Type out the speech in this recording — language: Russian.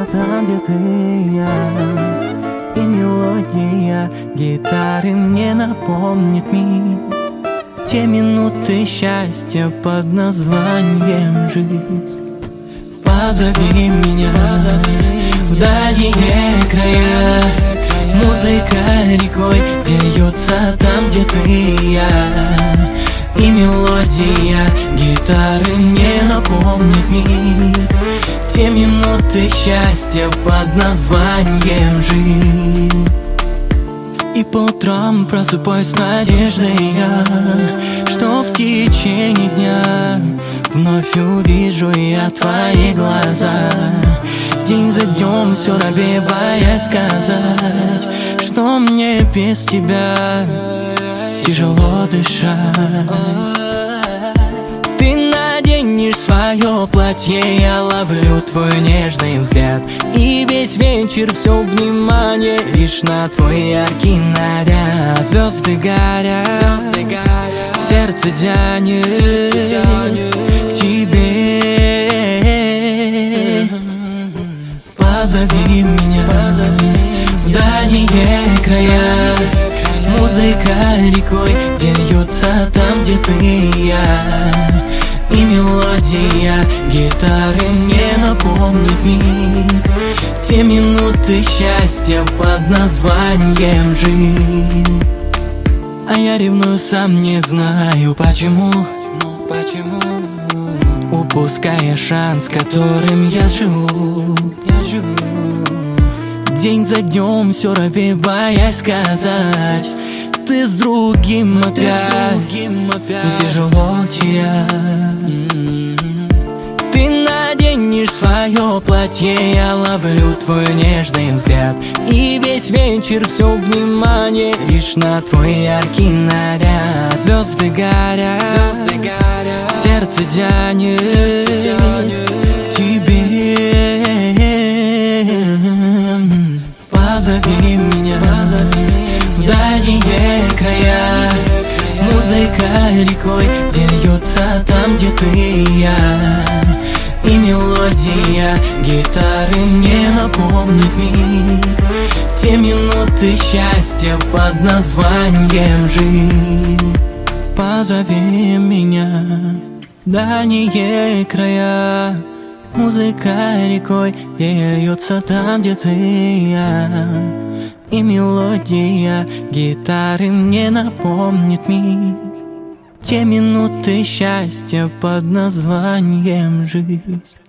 там, где ты и я. И мелодия гитары мне напомнит мир, те минуты счастья под названием жизнь. Позови меня в дальние края, музыка рекой льется там, где ты и я. И мелодия гитары мне напомнит мир, те минуты счастья под названием жизнь. И по утрам просыпаюсь с надеждой я, что в течение дня вновь увижу я твои глаза. День за днем все робею, боясь сказать, что мне без тебя тяжело дышать. Ты наденешь свое платье, я ловлю твой нежный взгляд, и весь вечер все внимание лишь на твой яркий наряд. Звезды горят, сердце тянет к тебе. Позови меня в дальние края, музыка рекой льется там, где ты и я. И мелодия гитары мне напомнит мир, те минуты счастья под названием жизнь. А я ревную, сам не знаю почему, упуская шанс, которым я живу. День за днем все робею, боясь сказать, ты с другим опять, тяжело терять. Ты наденешь свое платье, я ловлю твой нежный взгляд, и весь вечер все внимание лишь на твой яркий наряд. Звезды горят, сердце тянет к тебе. Позови меня в дальние края, музыка рекой льется там, где ты и я. И мелодия гитары мне напомнит мир, те минуты счастья под названием жизнь. Позови меня в дальние края, музыка рекой льется там, где ты и я. И мелодия гитары мне напомнит мир, те минуты счастья под названием жизнь.